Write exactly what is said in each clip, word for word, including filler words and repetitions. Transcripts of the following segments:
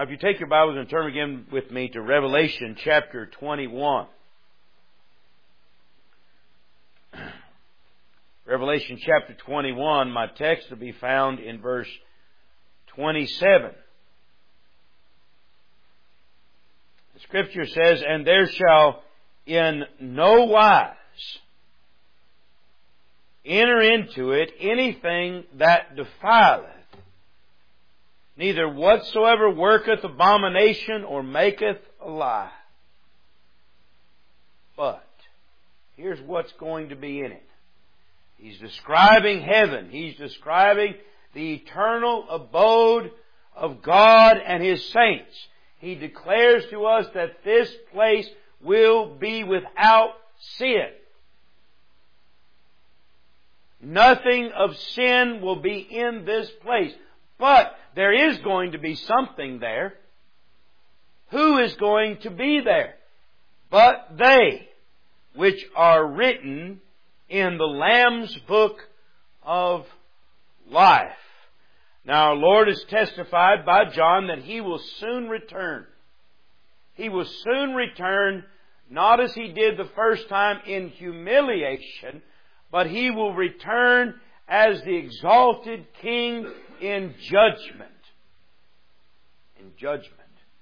If you take your Bibles and turn again with me to Revelation chapter twenty-one. Revelation chapter twenty-one, my text will be found in verse twenty-seven. The Scripture says, "And there shall in no wise enter into it anything that defileth, neither whatsoever worketh abomination or maketh a lie." But here's what's going to be in it. He's describing heaven. He's describing the eternal abode of God and His saints. He declares to us that this place will be without sin. Nothing of sin will be in this place. But there is going to be something there. Who is going to be there? But they which are written in the Lamb's book of life. Now our Lord has testified by John that He will soon return. He will soon return, not as He did the first time in humiliation, but He will return as the exalted King in judgment. In judgment.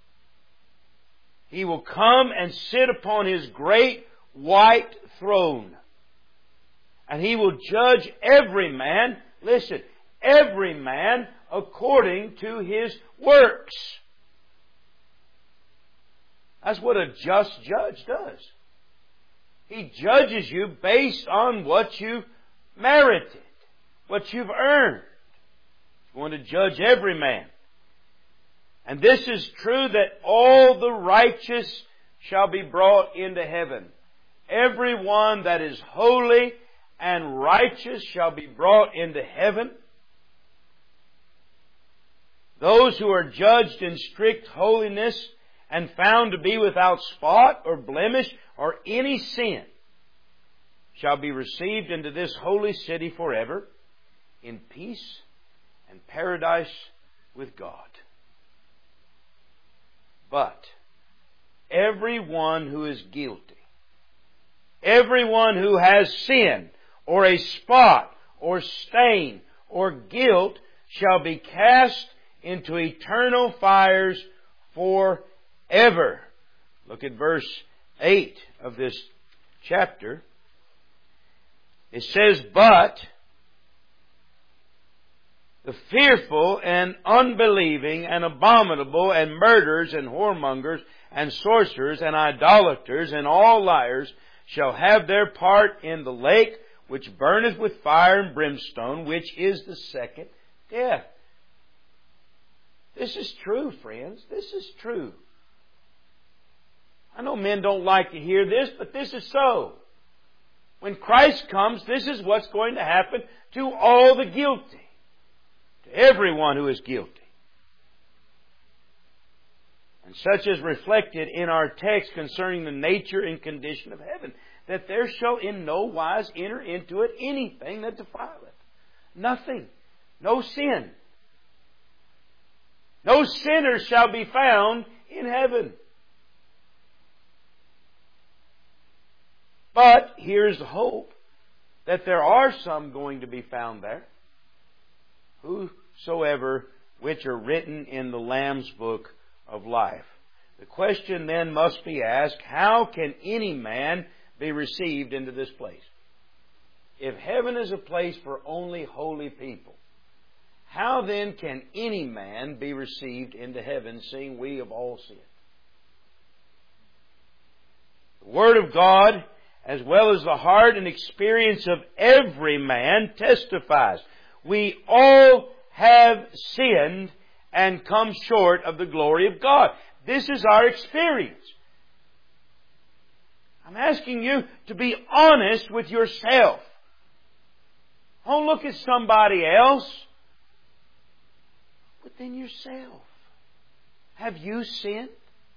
He will come and sit upon His great white throne. And He will judge every man, listen, every man according to his works. That's what a just judge does. He judges you based on what you've merited, what you've earned. He's going to judge every man. And this is true that all the righteous shall be brought into heaven. Everyone that is holy and righteous shall be brought into heaven. Those who are judged in strict holiness and found to be without spot or blemish or any sin shall be received into this holy city forever in peace and paradise with God. But everyone who is guilty, everyone who has sin or a spot or stain or guilt shall be cast into eternal fires forever. Look at verse eight of this chapter. It says, "But the fearful and unbelieving and abominable and murderers and whoremongers and sorcerers and idolaters and all liars shall have their part in the lake which burneth with fire and brimstone, which is the second death." This is true, friends. This is true. I know men don't like to hear this, but this is so. When Christ comes, this is what's going to happen to all the guilty. To everyone who is guilty. And such is reflected in our text concerning the nature and condition of heaven, that there shall in no wise enter into it anything that defileth. Nothing. No sin. No sinner shall be found in heaven. But here's the hope, that there are some going to be found there. Whosoever which are written in the Lamb's book of life. The question then must be asked, how can any man be received into this place? If heaven is a place for only holy people, how then can any man be received into heaven, seeing we have all sinned? The Word of God, as well as the heart and experience of every man, testifies. We all have sinned and come short of the glory of God. This is our experience. I'm asking you to be honest with yourself. Don't look at somebody else. Within yourself. Have you sinned?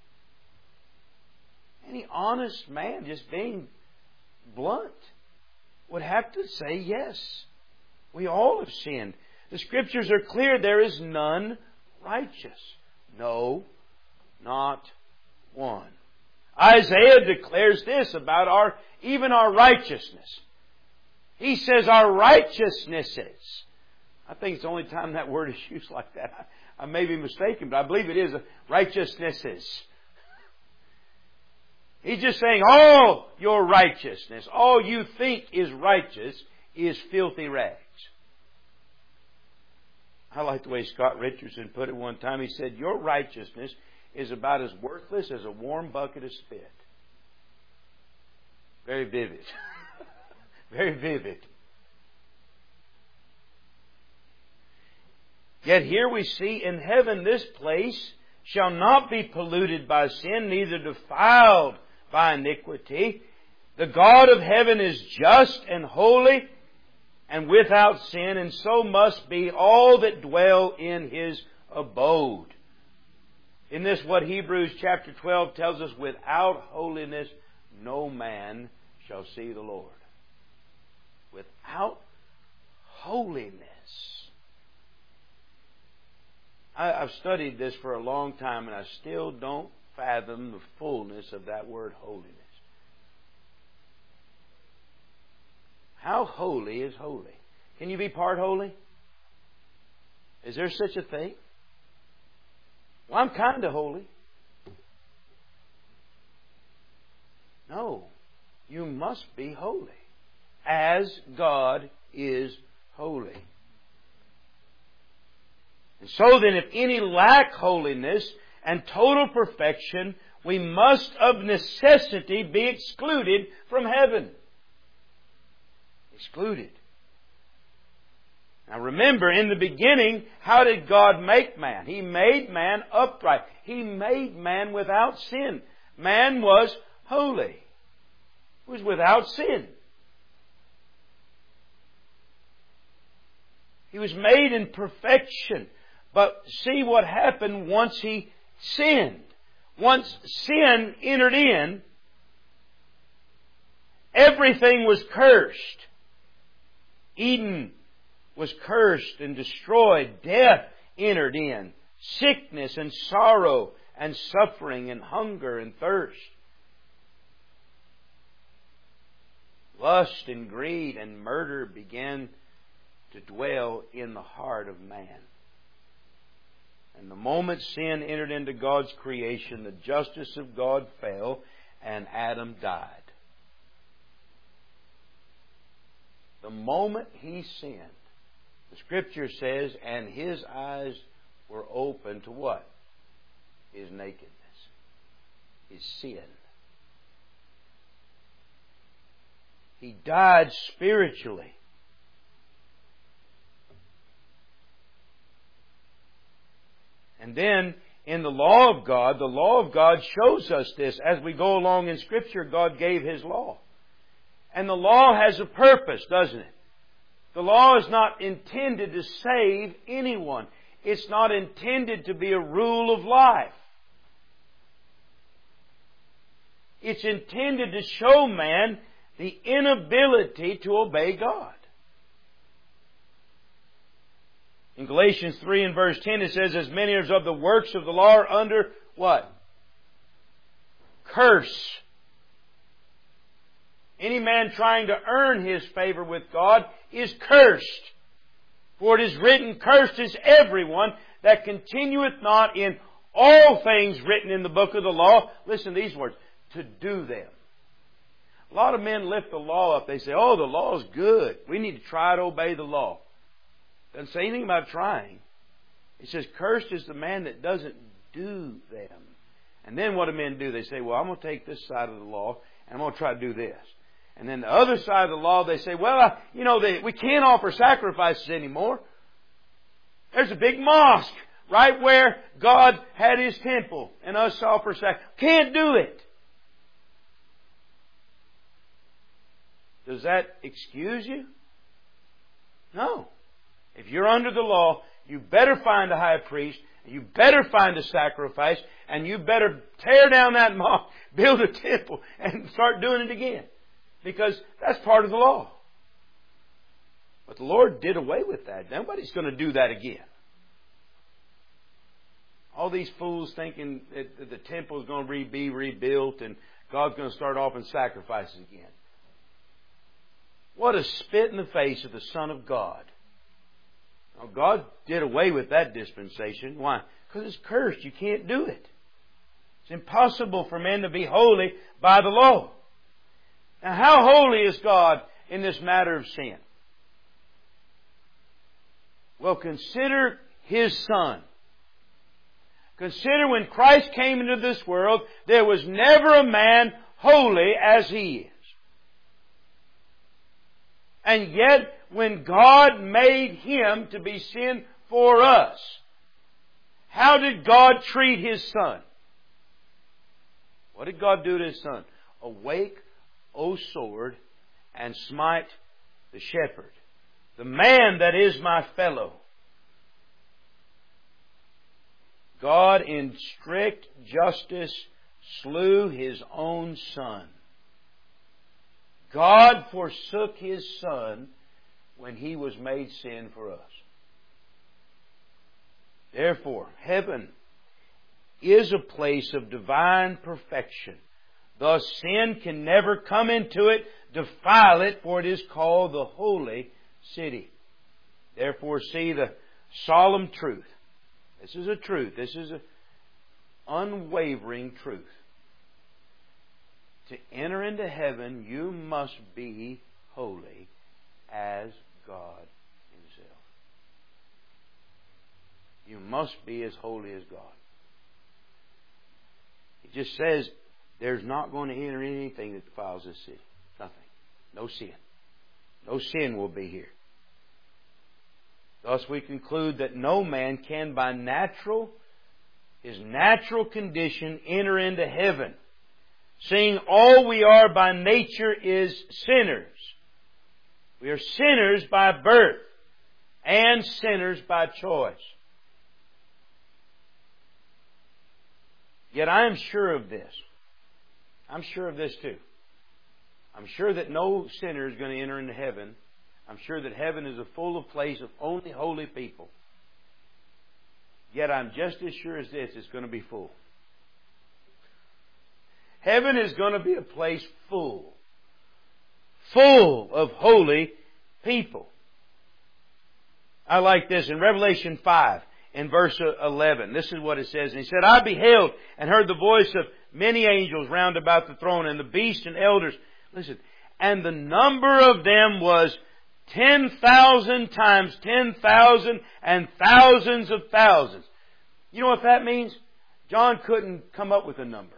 Any honest man, just being blunt, would have to say yes. We all have sinned. The Scriptures are clear. There is none righteous. No, not one. Isaiah declares this about our, even our righteousness. He says our righteousnesses. I think it's the only time that word is used like that. I, I may be mistaken, but I believe it is righteousnesses. He's just saying all your righteousness, all you think is righteous, is filthy rags. I like the way Scott Richardson put it one time. He said, your righteousness is about as worthless as a warm bucket of spit. Very vivid. Very vivid. Yet here we see in heaven this place shall not be polluted by sin, neither defiled by iniquity. The God of heaven is just and holy and without sin, and so must be all that dwell in His abode. In this, what Hebrews chapter twelve tells us, without holiness no man shall see the Lord. Without holiness. I, I've studied this for a long time, and I still don't fathom the fullness of that word holiness. How holy is holy? Can you be part holy? Is there such a thing? Well, I'm kind of holy. No. You must be holy, as God is holy. And so then, if any lack holiness and total perfection, we must of necessity be excluded from heaven. Excluded. Now remember, in the beginning, how did God make man? He made man upright. He made man without sin. Man was holy. He was without sin. He was made in perfection. But see what happened once he sinned. Once sin entered in, everything was cursed. Eden was cursed and destroyed. Death entered in. Sickness and sorrow and suffering and hunger and thirst. Lust and greed and murder began to dwell in the heart of man. And the moment sin entered into God's creation, the justice of God fell and Adam died. The moment he sinned, the Scripture says, and his eyes were open to what? His nakedness. His sin. He died spiritually. And then, in the law of God, the law of God shows us this. As we go along in Scripture, God gave His law. And the law has a purpose, doesn't it? The law is not intended to save anyone. It's not intended to be a rule of life. It's intended to show man the inability to obey God. In Galatians three and verse ten it says, as many as of the works of the law are under what? Curse. Any man trying to earn his favor with God is cursed. For it is written, cursed is everyone that continueth not in all things written in the book of the law. Listen to these words. To do them. A lot of men lift the law up. They say, oh, the law is good. We need to try to obey the law. Doesn't say anything about trying. It says, cursed is the man that doesn't do them. And then what do men do? They say, well, I'm going to take this side of the law and I'm going to try to do this. And then the other side of the law, they say, well, uh, you know, they, we can't offer sacrifices anymore. There's a big mosque right where God had His temple and us offer sacrifices. Can't do it. Does that excuse you? No. If you're under the law, you better find a high priest, you better find a sacrifice, and you better tear down that mosque, build a temple, and start doing it again. Because that's part of the law. But the Lord did away with that. Nobody's going to do that again. All these fools thinking that the temple is going to be rebuilt and God's going to start offering sacrifices again. What a spit in the face of the Son of God. Now, God did away with that dispensation. Why? Because it's cursed. You can't do it. It's impossible for men to be holy by the law. Now, how holy is God in this matter of sin? Well, consider His Son. Consider when Christ came into this world, there was never a man holy as He is. And yet, when God made Him to be sin for us, how did God treat His Son? What did God do to His Son? Awake, O sword, and smite the shepherd, the man that is my fellow. God in strict justice slew His own Son. God forsook His Son when He was made sin for us. Therefore, heaven is a place of divine perfection. Thus sin can never come into it, defile it, for it is called the holy city. Therefore, see the solemn truth. This is a truth. This is an unwavering truth. To enter into heaven, you must be holy as God Himself. You must be as holy as God. It just says there's not going to enter anything that defiles this city. Nothing. No sin. No sin will be here. Thus we conclude that no man can by natural, his natural condition, enter into heaven, seeing all we are by nature is sinners. We are sinners by birth and sinners by choice. Yet I am sure of this. I'm sure of this too. I'm sure that no sinner is going to enter into heaven. I'm sure that heaven is a full of place of only holy people. Yet I'm just as sure as this, it's going to be full. Heaven is going to be a place full. Full of holy people. I like this in Revelation five, in verse eleven. This is what it says. And he said, I beheld and heard the voice of many angels round about the throne, and the beast and elders. Listen. And the number of them was ten thousand times ten thousand and thousands of thousands. You know what that means? John couldn't come up with a number.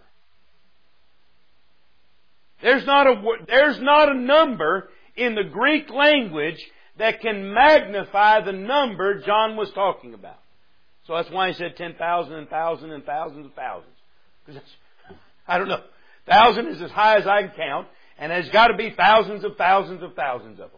There's not a, there's not a number in the Greek language that can magnify the number John was talking about. So that's why he said ten thousand and thousands and thousands of thousands. Because I don't know. Thousand is as high as I can count, and there's got to be thousands of thousands of thousands of them.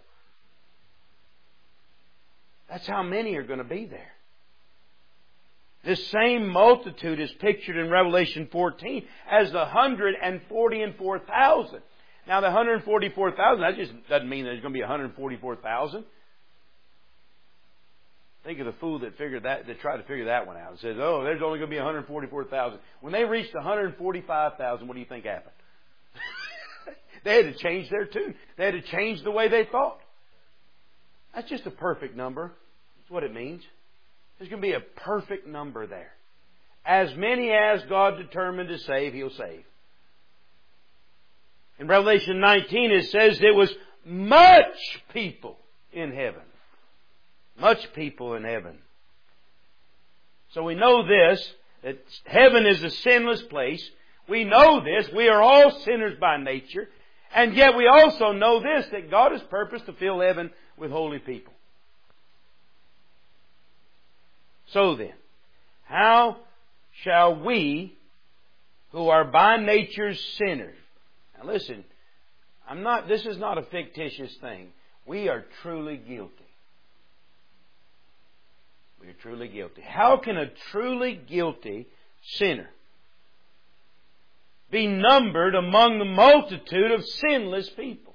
That's how many are going to be there. This same multitude is pictured in Revelation fourteen as the one hundred forty-four thousand. Now the one hundred forty-four thousand, that just doesn't mean there's going to be one hundred forty-four thousand. Think of the fool that figured that, that tried to figure that one out. It says, oh, there's only going to be one hundred forty-four thousand. When they reached one hundred forty-five thousand, what do you think happened? They had to change their tune. They had to change the way they thought. That's just a perfect number. That's what it means. There's going to be a perfect number there. As many as God determined to save, He'll save. In Revelation nineteen it says there was much people in heaven. Much people in heaven. So we know this, that heaven is a sinless place. We know this. We are all sinners by nature. And yet we also know this, that God has purposed to fill heaven with holy people. So then, how shall we, who are by nature sinners... Now listen, I'm not, this is not a fictitious thing. We are truly guilty. We are truly guilty. How can a truly guilty sinner be numbered among the multitude of sinless people?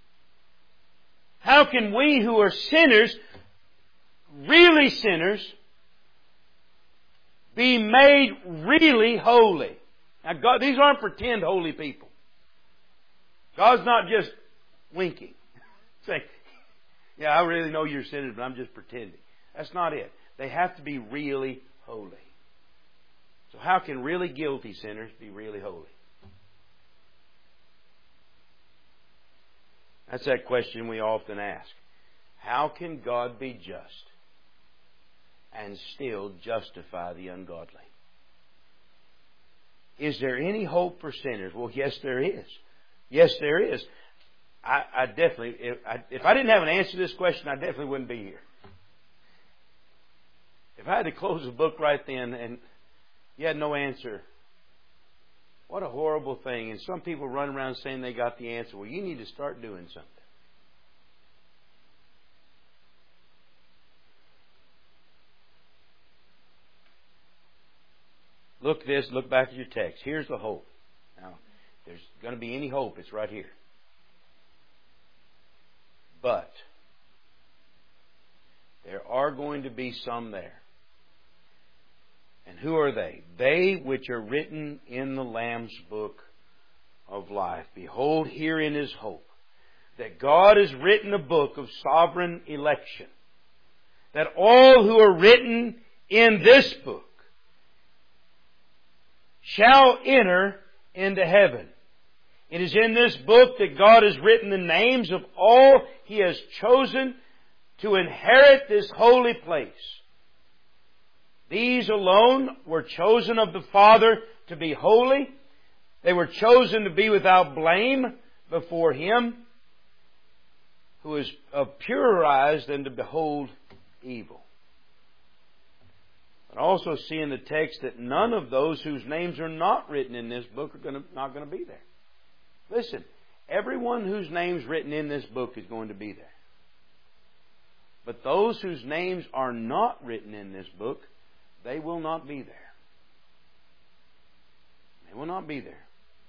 How can we who are sinners, really sinners, be made really holy. Now, God, these aren't pretend holy people. God's not just winking. Saying, yeah, I really know you're sinners, but I'm just pretending. That's not it. They have to be really holy. So how can really guilty sinners be really holy? That's that question we often ask. How can God be just and still justify the ungodly? Is there any hope for sinners? Well, yes, there is. Yes, there is. I, I definitely, if I, if I didn't have an answer to this question, I definitely wouldn't be here. If I had to close the book right then and you had no answer, what a horrible thing. And some people run around saying they got the answer. Well, you need to start doing something. Look at this. Look back at your text. Here's the hope. Now, if there's going to be any hope, it's right here. But there are going to be some there. And who are they? They which are written in the Lamb's book of life. Behold, herein is hope. That God has written a book of sovereign election. That all who are written in this book shall enter into heaven. It is in this book that God has written the names of all He has chosen to inherit this holy place. These alone were chosen of the Father to be holy. They were chosen to be without blame before Him, who is of purer eyes than to behold evil. But also see in the text that none of those whose names are not written in this book are going to, not going to be there. Listen, everyone whose name's written in this book is going to be there. But those whose names are not written in this book, they will not be there. They will not be there.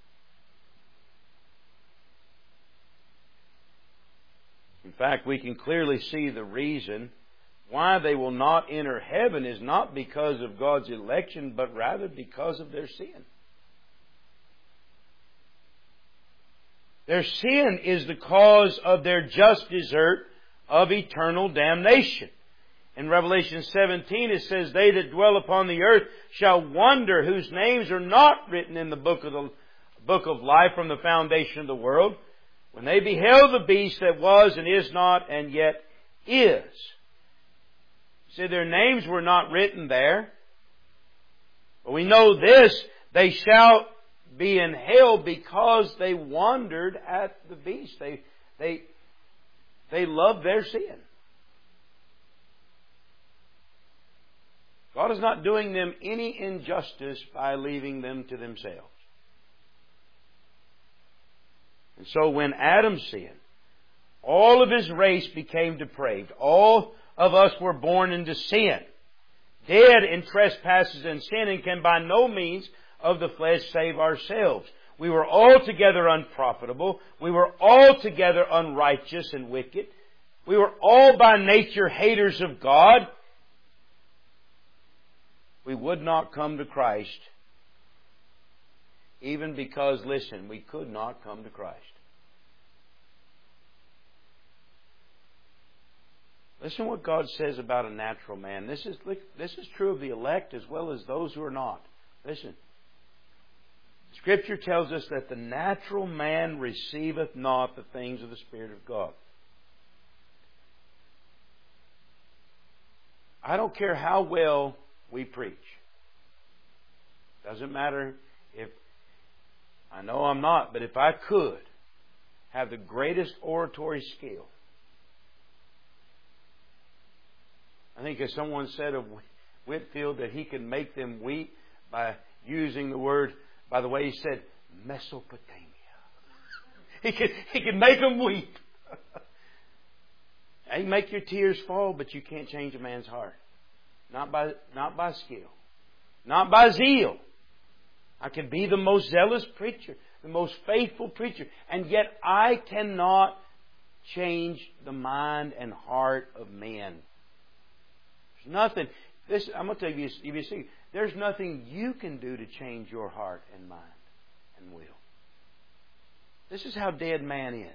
In fact, we can clearly see the reason why they will not enter heaven is not because of God's election, but rather because of their sin. Their sin is the cause of their just desert of eternal damnation. In Revelation seventeen it says, they that dwell upon the earth shall wonder, whose names are not written in the book of the book of life from the foundation of the world, when they beheld the beast that was and is not and yet is. See, their names were not written there. But we know this, they shall be in hell because they wondered at the beast. They, they, they loved their sin. God is not doing them any injustice by leaving them to themselves. And so when Adam sinned, all of his race became depraved. All of us were born into sin, dead in trespasses and sin, and can by no means of the flesh save ourselves. We were altogether unprofitable. We were altogether unrighteous and wicked. We were all by nature haters of God. We would not come to Christ, even because, listen, we could not come to Christ. Listen what God says about a natural man. This is, this is true of the elect as well as those who are not. Listen. Scripture tells us that the natural man receiveth not the things of the Spirit of God. I don't care how well we preach. Doesn't matter if, I know I'm not, but if I could have the greatest oratory skill. I think as someone said of Whitfield that he could make them weep by using the word, by the way he said, Mesopotamia. He could, he could make them weep. You can make your tears fall, but you can't change a man's heart. Not by, not by skill. Not by zeal. I can be the most zealous preacher, the most faithful preacher, and yet I cannot change the mind and heart of men. There's nothing. This, I'm going to tell you, give you a secret. There's nothing you can do to change your heart and mind and will. This is how dead man is.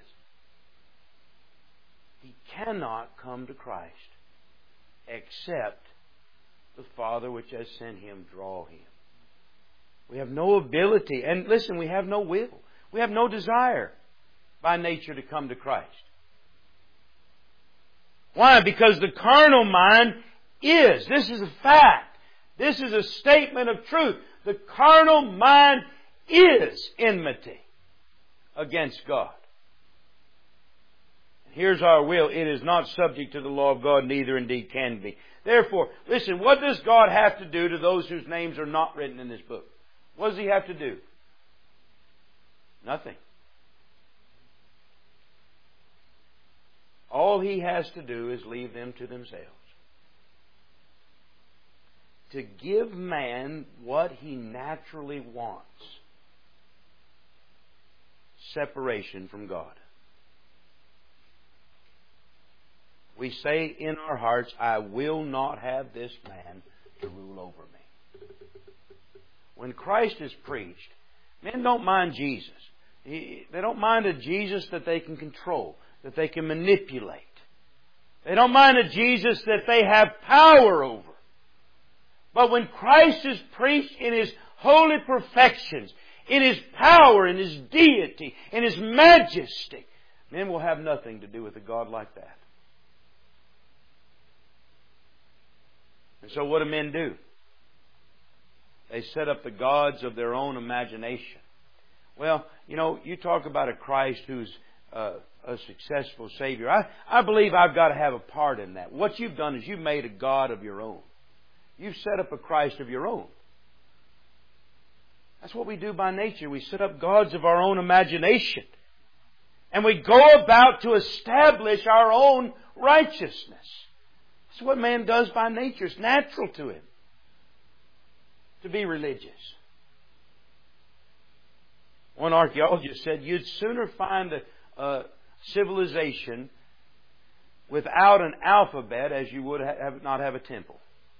He cannot come to Christ except the Father which has sent Him draw him. We have no ability. And listen, we have no will. We have no desire by nature to come to Christ. Why? Because the carnal mind is. This is a fact. This is a statement of truth. The carnal mind is enmity against God. Here's our will. It is not subject to the law of God, neither indeed can be. Therefore, listen, what does God have to do to those whose names are not written in this book? What does He have to do? Nothing. All He has to do is leave them to themselves. To give man what he naturally wants. Separation from God. We say in our hearts, I will not have this man to rule over me. When Christ is preached, men don't mind Jesus. They don't mind a Jesus that they can control, that they can manipulate. They don't mind a Jesus that they have power over. But when Christ is preached in His holy perfections, in His power, in His deity, in His majesty, men will have nothing to do with a God like that. And so what do men do? They set up the gods of their own imagination. Well, you know, you talk about a Christ who's uh, a successful Savior. I, I believe I've got to have a part in that. What you've done is you've made a God of your own. You've set up a Christ of your own. That's what we do by nature. We set up gods of our own imagination. And we go about to establish our own righteousness. That's what man does by nature. It's natural to him to be religious. One archaeologist said you'd sooner find a, a civilization without an alphabet as you would have, not have a temple.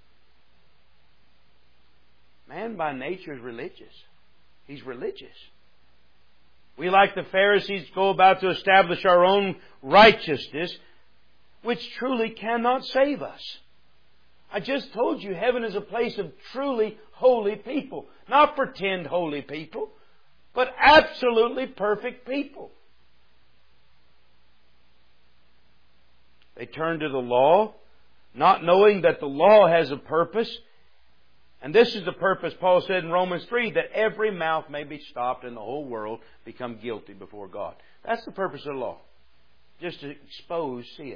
Man by nature is religious. He's religious. We, like the Pharisees, go about to establish our own righteousness, which truly cannot save us. I just told you heaven is a place of truly holy people. Not pretend holy people, but absolutely perfect people. They turn to the law, not knowing that the law has a purpose. And this is the purpose, Paul said in Romans three, that every mouth may be stopped and the whole world become guilty before God. That's the purpose of the law. Just to expose sin.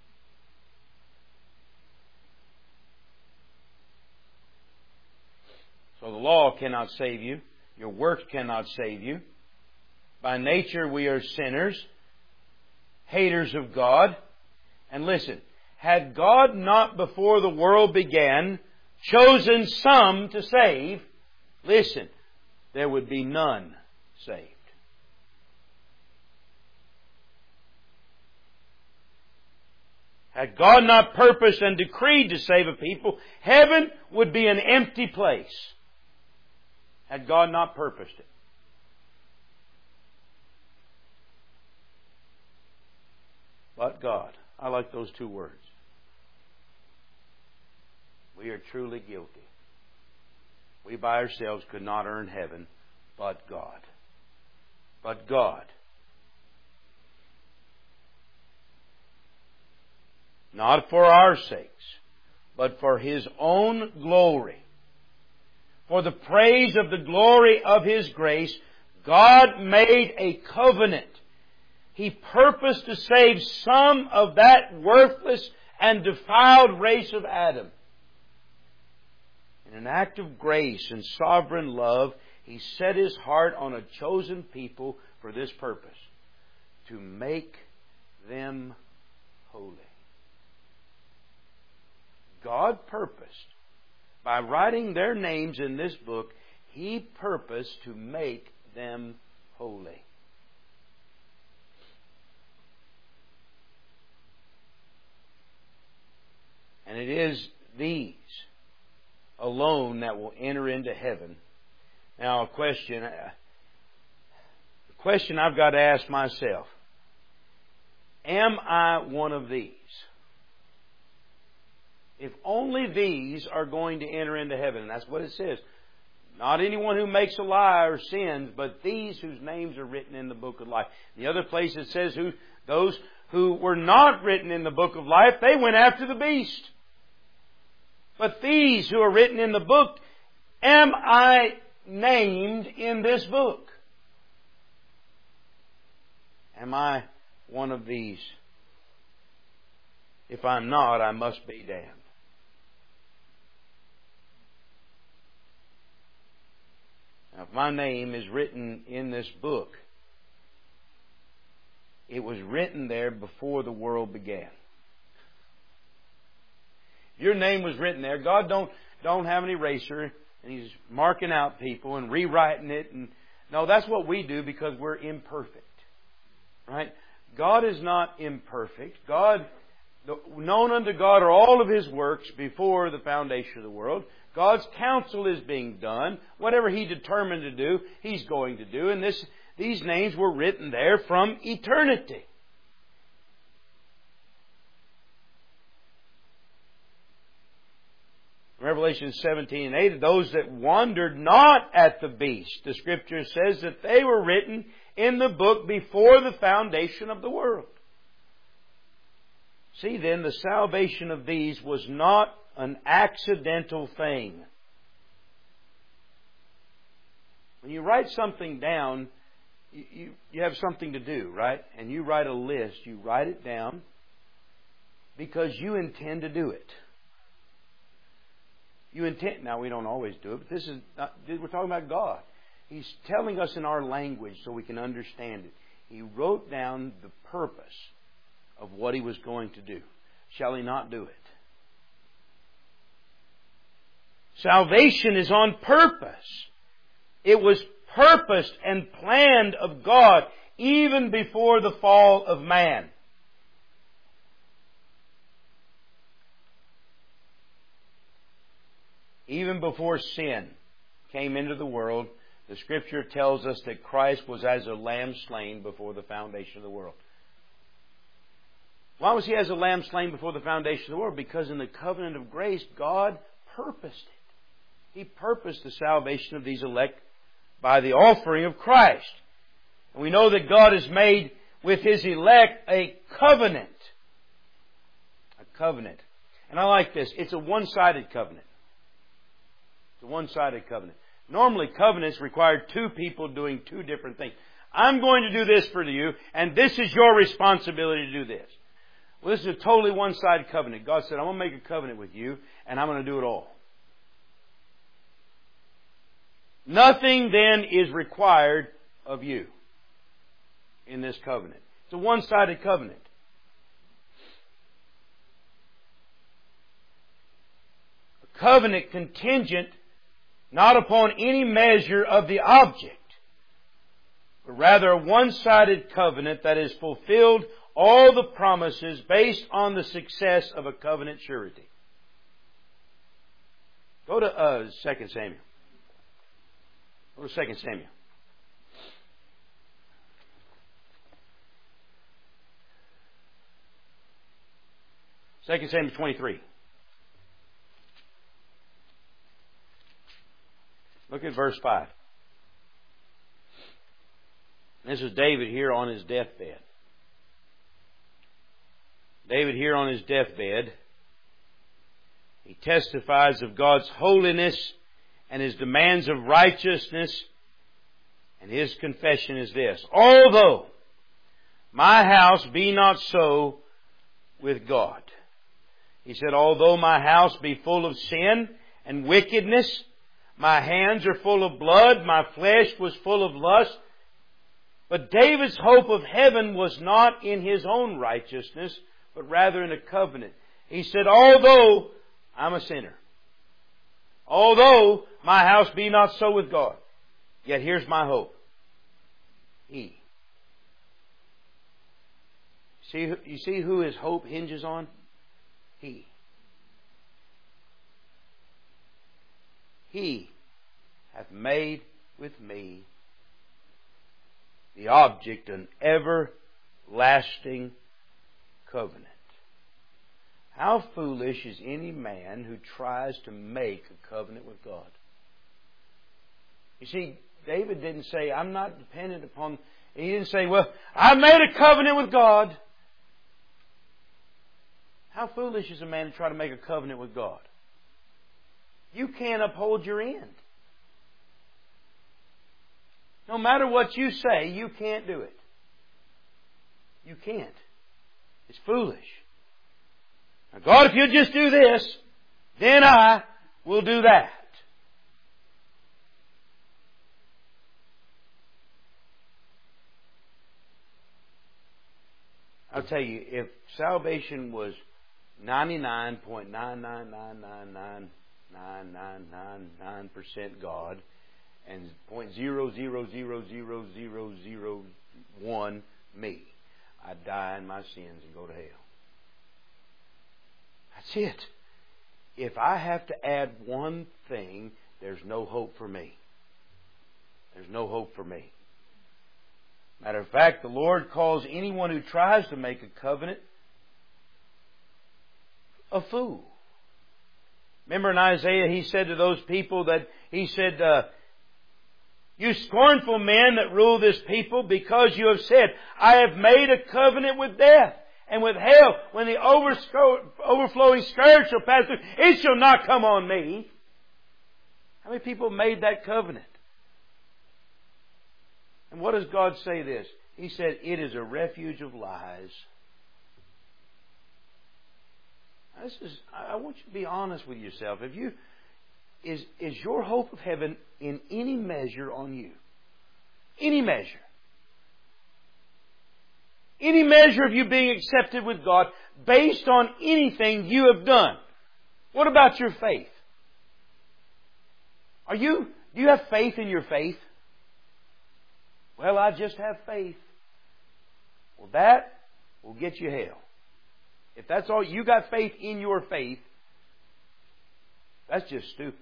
So the law cannot save you. Your works cannot save you. By nature we are sinners, haters of God. And listen, had God not before the world began chosen some to save, listen, there would be none saved. Had God not purposed and decreed to save a people, heaven would be an empty place. Had God not purposed it. But God. I like those two words. We are truly guilty. We by ourselves could not earn heaven, but God. But God. Not for our sakes, but for His own glory. For the praise of the glory of His grace, God made a covenant. He purposed to save some of that worthless and defiled race of Adam. In an act of grace and sovereign love, He set His heart on a chosen people for this purpose, to make them holy. God purposed, by writing their names in this book, He purposed to make them holy. And it is these alone that will enter into heaven. Now, a question, a question I've got to ask myself. Am I one of these? If only these are going to enter into heaven, and that's what it says. Not anyone who makes a lie or sins, but these whose names are written in the book of life. The other place it says who those who were not written in the book of life, they went after the beast. But these who are written in the book, am I named in this book? Am I one of these? If I'm not, I must be damned. Now, if my name is written in this book, it was written there before the world began. Your name was written there. God don't don't have an eraser and He's marking out people and rewriting it. And no, that's what we do because we're imperfect. Right? God is not imperfect. God, known unto God are all of His works before the foundation of the world. God's counsel is being done. Whatever He determined to do, He's going to do. And this, these names were written there from eternity. Revelation seventeen and eight, those that wandered not at the beast, the Scripture says that they were written in the book before the foundation of the world. See then, the salvation of these was not an accidental thing. When you write something down, you, you, you have something to do, right? And you write a list, you write it down because you intend to do it. You intend, now we don't always do it, but this is not, we're talking about God. He's telling us in our language so we can understand it. He wrote down the purpose of what He was going to do. Shall He not do it? Salvation is on purpose. It was purposed and planned of God even before the fall of man. Even before sin came into the world, the Scripture tells us that Christ was as a lamb slain before the foundation of the world. Why was He as a lamb slain before the foundation of the world? Because in the covenant of grace, God purposed it. He purposed the salvation of these elect by the offering of Christ. And we know that God has made with His elect a covenant. A covenant. And I like this. It's a one-sided covenant. It's a one-sided covenant. Normally, covenants require two people doing two different things. I'm going to do this for you, and this is your responsibility to do this. Well, this is a totally one-sided covenant. God said, I'm going to make a covenant with you, and I'm going to do it all. Nothing then is required of you in this covenant. It's a one-sided covenant. A covenant contingent not upon any measure of the object, but rather a one-sided covenant that has fulfilled all the promises based on the success of a covenant surety. Go to uh, Second Samuel. Go to Second Samuel. Second Samuel twenty-three. Look at verse five. This is David here on his deathbed. David here on his deathbed, he testifies of God's holiness and His demands of righteousness. And his confession is this: although my house be not so with God. He said, although my house be full of sin and wickedness, my hands are full of blood, my flesh was full of lust. But David's hope of heaven was not in his own righteousness, but rather in a covenant. He said, although I'm a sinner, although my house be not so with God, yet here's my hope. He. See, you see who his hope hinges on? He. He hath made with me the object an everlasting covenant. How foolish is any man who tries to make a covenant with God. You see, David didn't say, I'm not dependent upon... He didn't say, well, I made a covenant with God. How foolish is a man to try to make a covenant with God? You can't uphold your end. No matter what you say, you can't do it. You can't. It's foolish. Now, God, if you'll just do this, then I will do that. I'll tell you, if salvation was ninety-nine point nine nine nine nine nine nine nine nine nine percent God and zero point zero zero zero zero zero zero one me, I'd die in my sins and go to hell. That's it. If I have to add one thing, there's no hope for me. There's no hope for me. Matter of fact, the Lord calls anyone who tries to make a covenant a fool. Remember in Isaiah, He said to those people that, He said, uh, you scornful men that rule this people, because you have said, I have made a covenant with death and with hell. When the overflowing scourge shall pass through, it shall not come on me. How many people made that covenant? And what does God say this? He said, it is a refuge of lies. This is, I want you to be honest with yourself. If you, is, is your hope of heaven in any measure on you? Any measure. Any measure of you being accepted with God based on anything you have done. What about your faith? Are you, do you have faith in your faith? Well, I just have faith. Well, that will get you hell. If that's all, you got faith in your faith, that's just stupid.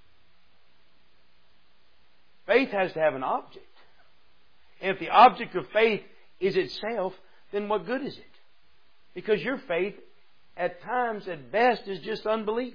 Faith has to have an object. And if the object of faith is itself, then what good is it? Because your faith, at times, at best, is just unbelief.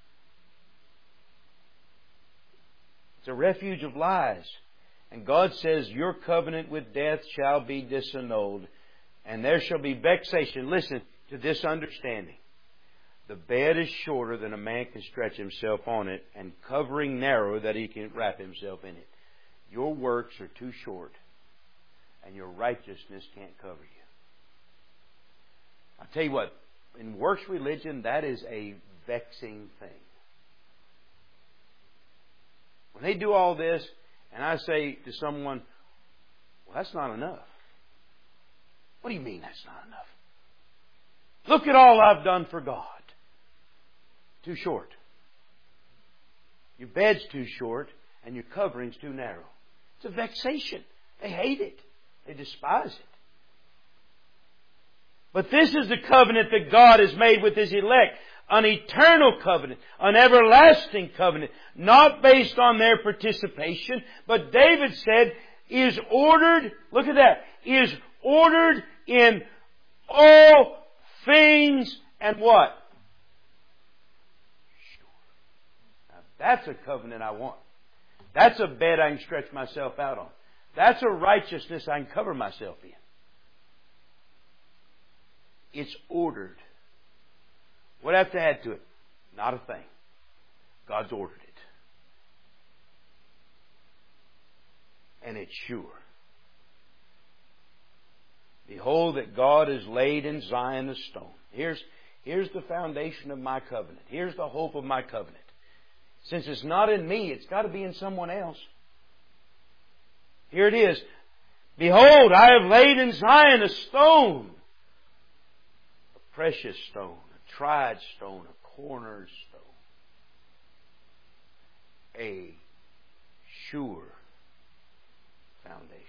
It's a refuge of lies. And God says, your covenant with death shall be disannulled, and there shall be vexation. Listen to this understanding. The bed is shorter than a man can stretch himself on it, and covering narrow that he can wrap himself in it. Your works are too short, and your righteousness can't cover you. I'll tell you what, in works religion, that is a vexing thing. When they do all this, and I say to someone, well, that's not enough. What do you mean that's not enough? Look at all I've done for God. Too short. Your bed's too short and your covering's too narrow. It's a vexation. They hate it. They despise it. But this is the covenant that God has made with His elect. An eternal covenant, an everlasting covenant, not based on their participation, but David said is ordered, look at that, is ordered in all things and what? Sure. Now that's a covenant I want. That's a bed I can stretch myself out on. That's a righteousness I can cover myself in. It's ordered. What do I have to add to it? Not a thing. God's ordered it. And it's sure. Behold that God has laid in Zion a stone. Here's, here's the foundation of my covenant. Here's the hope of my covenant. Since it's not in me, it's got to be in someone else. Here it is. Behold, I have laid in Zion a stone. A precious stone. Tried stone, a cornerstone, a sure foundation.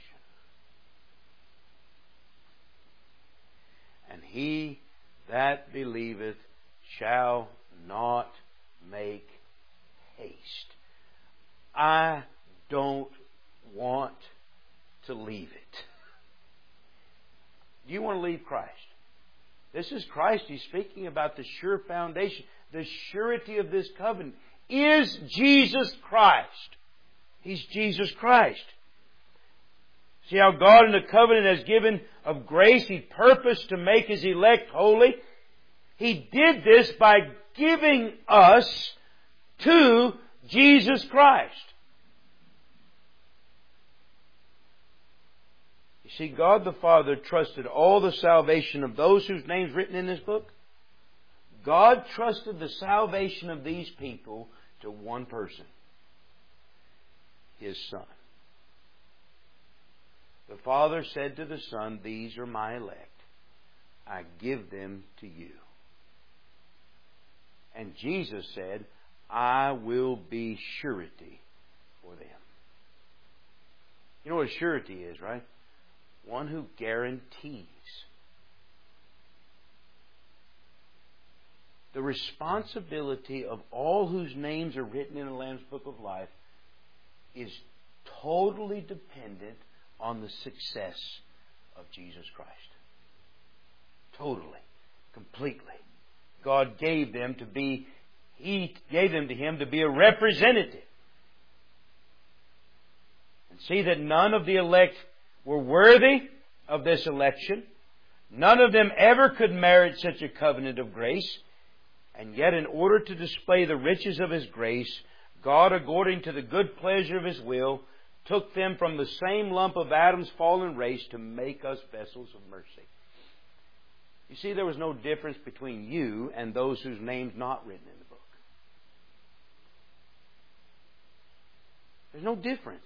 And he that believeth shall not make haste I don't want to leave it. Do you want to leave Christ? This is Christ. He's speaking about the sure foundation. The surety of this covenant is Jesus Christ. He's Jesus Christ. See how God in the covenant has given of grace. He purposed to make His elect holy. He did this by giving us to Jesus Christ. You see, God the Father trusted all the salvation of those whose names written in this book. God trusted the salvation of these people to one person, His Son. The Father said to the Son, "These are my elect. I give them to you." And Jesus said, "I will be surety for them." You know what a surety is, right? One who guarantees. The responsibility of all whose names are written in the Lamb's Book of Life is totally dependent on the success of Jesus Christ. Totally. Completely. God gave them to be, He gave them to Him to be a representative. And see that none of the elect were worthy of this election. None of them ever could merit such a covenant of grace. And yet, in order to display the riches of His grace, God, according to the good pleasure of His will, took them from the same lump of Adam's fallen race to make us vessels of mercy. You see, there was no difference between you and those whose names not written in the book. There's no difference.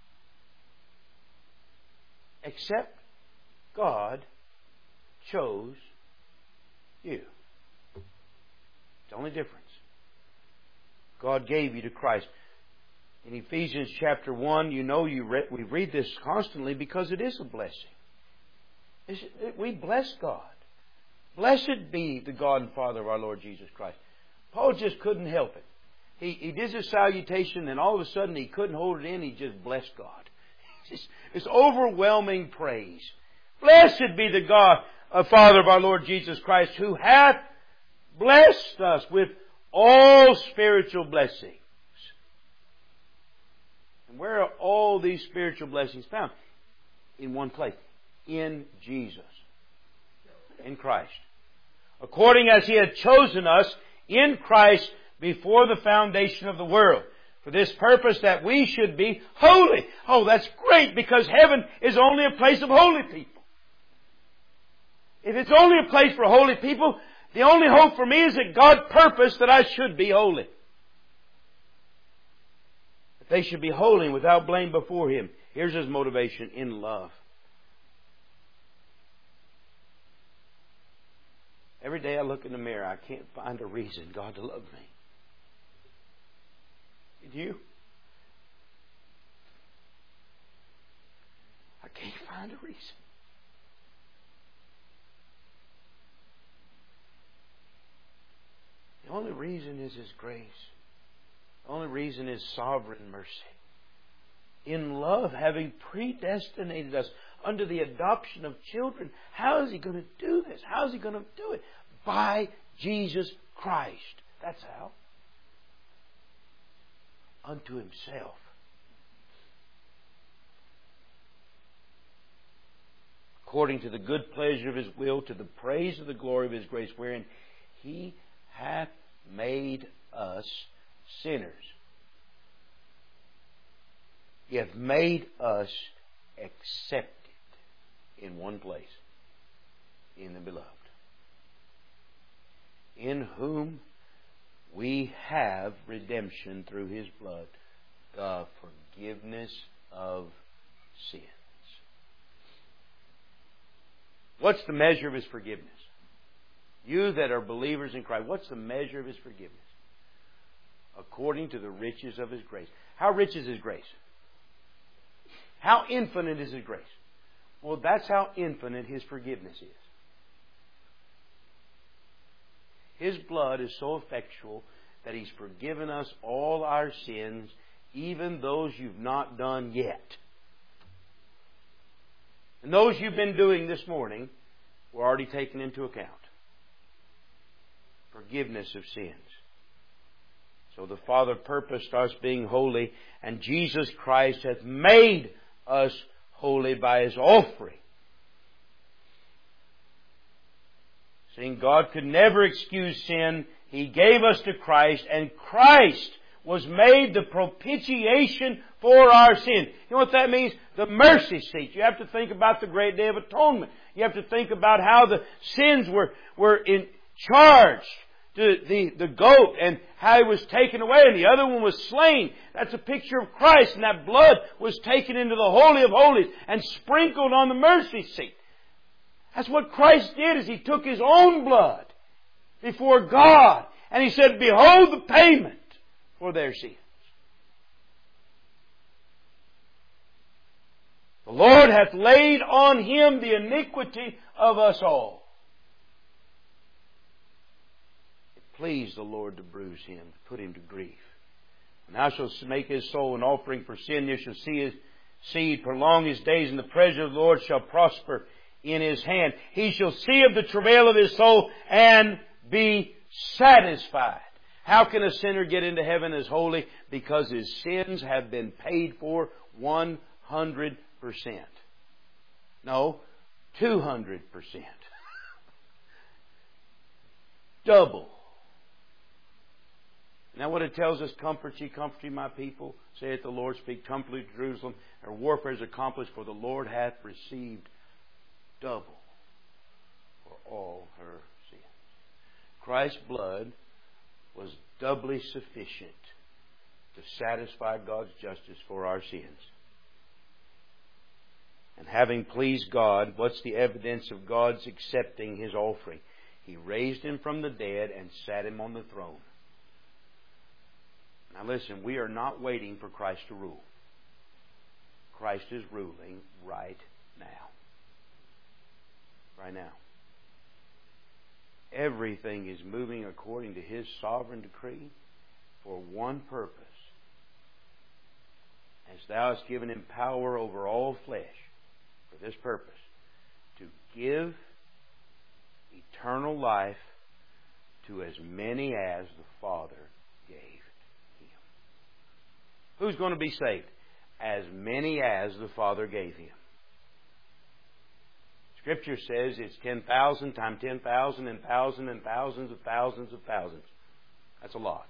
Except God chose you. It's the only difference. God gave you to Christ. In Ephesians chapter one, you know you read, we read this constantly because it is a blessing. It's, it, we bless God. Blessed be the God and Father of our Lord Jesus Christ. Paul just couldn't help it. He, he did his salutation and all of a sudden he couldn't hold it in. He just blessed God. It's, it's overwhelming praise. Blessed be the God and Father of our Lord Jesus Christ, who hath blessed us with all spiritual blessings. And where are all these spiritual blessings found? In one place. In Jesus. In Christ. According as He had chosen us in Christ before the foundation of the world. For this purpose that we should be holy. Oh, that's great, because heaven is only a place of holy people. If it's only a place for holy people, the only hope for me is that God purposed that I should be holy. That they should be holy and without blame before Him. Here's His motivation: in love. Every day I look in the mirror, I can't find a reason God to love me. Did you? I can't find a reason. The only reason is His grace. The only reason is sovereign mercy. In love, having predestinated us under the adoption of children. How is He going to do this? How is He going to do it? By Jesus Christ. That's how. Unto Himself. According to the good pleasure of His will, to the praise of the glory of His grace, wherein He hath made us sinners. He hath made us accepted in one place, in the Beloved, in whom we have redemption through His blood, the forgiveness of sins. What's the measure of His forgiveness? You that are believers in Christ, what's the measure of His forgiveness? According to the riches of His grace. How rich is His grace? How infinite is His grace? Well, that's how infinite His forgiveness is. His blood is so effectual that He's forgiven us all our sins even those you've not done yet. And those you've been doing this morning were already taken into account. Forgiveness of sins. So the Father purposed us being holy, and Jesus Christ hath made us holy by His offering. Seeing God could never excuse sin, He gave us to Christ, and Christ was made the propitiation for our sin. You know what that means? The mercy seat. You have to think about the great day of atonement. You have to think about how the sins were, were in charged to the, the goat and how it was taken away, and the other one was slain. That's a picture of Christ, and that blood was taken into the Holy of Holies and sprinkled on the mercy seat. That's what Christ did, is He took His own blood before God, and He said, behold the payment for their sins. The Lord hath laid on Him the iniquity of us all. It pleased the Lord to bruise Him, to put Him to grief. And thou shalt make His soul an offering for sin. You shall see His seed prolong His days, and the pleasure of the Lord shall prosper in His hand. He shall see of the travail of His soul and be satisfied. How can a sinner get into heaven as holy? Because his sins have been paid for one hundred percent. No, two hundred percent. Double. Now what it tells us, comfort ye, comfort ye my people, saith the Lord, speak comfortably to Jerusalem. Her warfare is accomplished, for the Lord hath received double for all her sins. Christ's blood was doubly sufficient to satisfy God's justice for our sins. And having pleased God, what's the evidence of God's accepting His offering? He raised Him from the dead and sat Him on the throne. Now listen, we are not waiting for Christ to rule. Christ is ruling right now. Right now. Everything is moving according to His sovereign decree for one purpose. As Thou hast given Him power over all flesh, for this purpose, to give eternal life to as many as the Father gave Him. Who's going to be saved? As many as the Father gave Him. Scripture says it's ten thousand times ten thousand and thousands and thousands of thousands of thousands. That's a lot.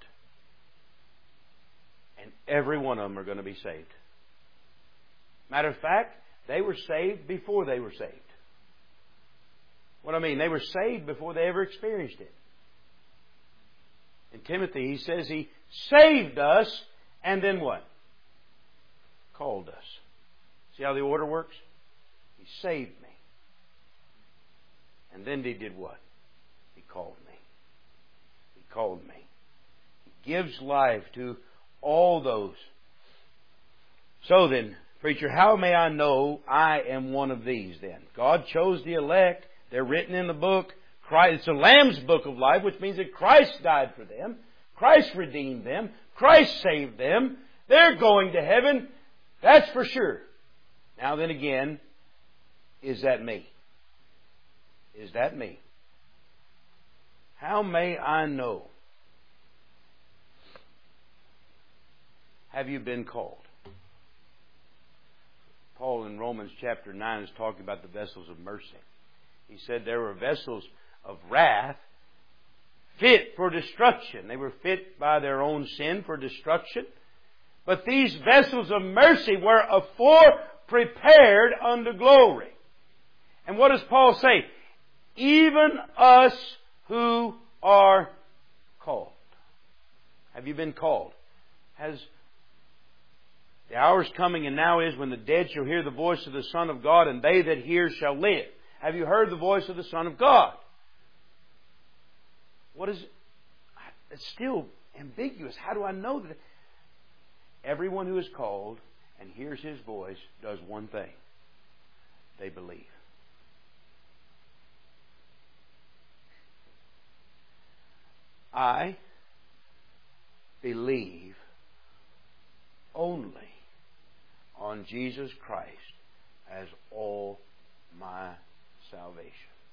And every one of them are going to be saved. Matter of fact, they were saved before they were saved. What I mean, they were saved before they ever experienced it. In Timothy, he says He saved us, and then what? Called us. See how the order works? He saved me. And then He did what? He called me. He called me. He gives life to all those. So then, preacher, how may I know I am one of these then? God chose the elect. They're written in the book. Christ, it's the Lamb's book of life, which means that Christ died for them. Christ redeemed them. Christ saved them. They're going to heaven. That's for sure. Now then again, is that me? Is that me? How may I know? Have you been called? Paul in Romans chapter nine is talking about the vessels of mercy. He said there were vessels of wrath fit for destruction. They were fit by their own sin for destruction. But these vessels of mercy were afore prepared unto glory. And what does Paul say? Even us who are called. Have you been called? Has the hour is coming, and now is, when the dead shall hear the voice of the Son of God, and they that hear shall live. Have you heard the voice of the Son of God? What is it? It's still ambiguous. How do I know that? Everyone who is called and hears His voice does one thing. They believe. I believe only on Jesus Christ as all my salvation.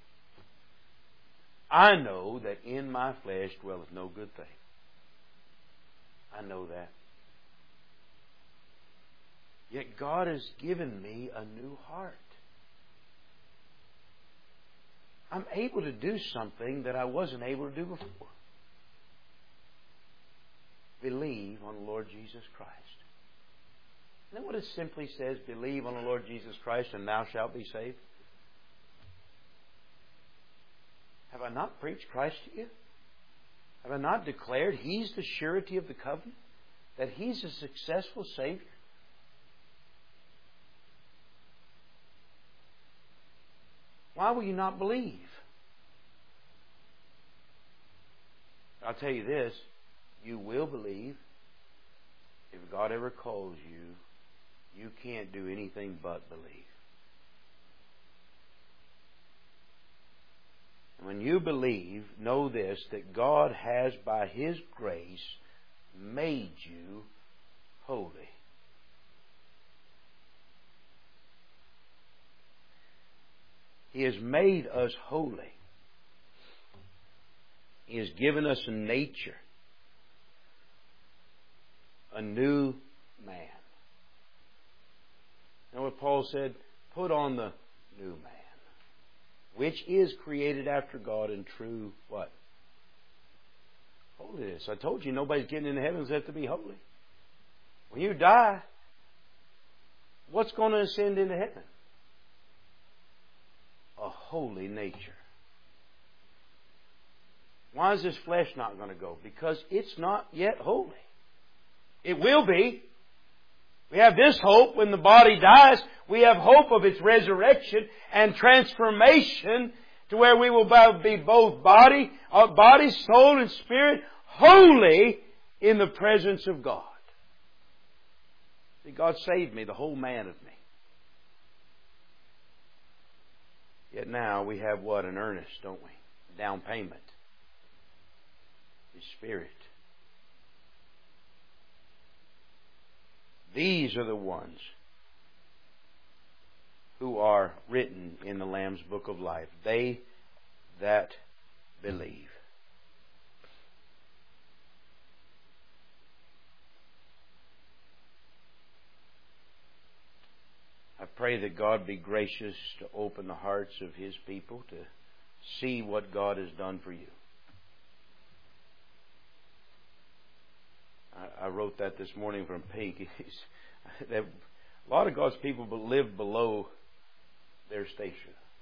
I know that in my flesh dwelleth no good thing. I know that. Yet God has given me a new heart. I'm able to do something that I wasn't able to do before. Believe on the Lord Jesus Christ. Isn't that what it simply says? Believe on the Lord Jesus Christ and thou shalt be saved. Have I not preached Christ to you? Have I not declared He's the surety of the covenant? That He's a successful Savior? Why will you not believe? I'll tell you this. You will believe. If God ever calls you, you can't do anything but believe. And when you believe, know this, that God has by His grace made you holy. He has made us holy. He has given us a nature, a new man. You know what Paul said? Put on the new man, which is created after God in true what? Holiness. I told you nobody's getting into heaven except to be holy. When you die, what's going to ascend into heaven? A holy nature. Why is this flesh not going to go? Because it's not yet holy. It will be. We have this hope when the body dies. We have hope of its resurrection and transformation to where we will be both body, body, soul, and spirit holy in the presence of God. See, God saved me, the whole man of me. Yet now we have what? An earnest, don't we? A down payment. His Spirit. These are the ones who are written in the Lamb's Book of Life. They that believe. I pray that God be gracious to open the hearts of His people to see what God has done for you. I, I wrote that this morning from Pink. A lot of God's people live below their station.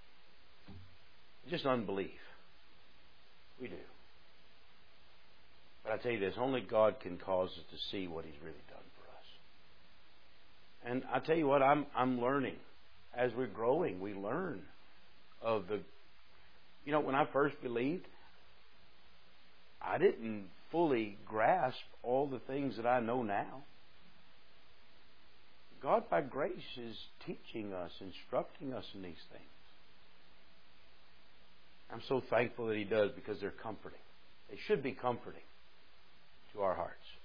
Just unbelief. We do. But I tell you this, only God can cause us to see what He's really done for us. And I tell you what, I'm I'm learning. As we're growing, we learn of the... You know, when I first believed, I didn't fully grasp all the things that I know now. God, by grace, is teaching us, instructing us in these things. I'm so thankful that He does, because they're comforting. They should be comforting to our hearts.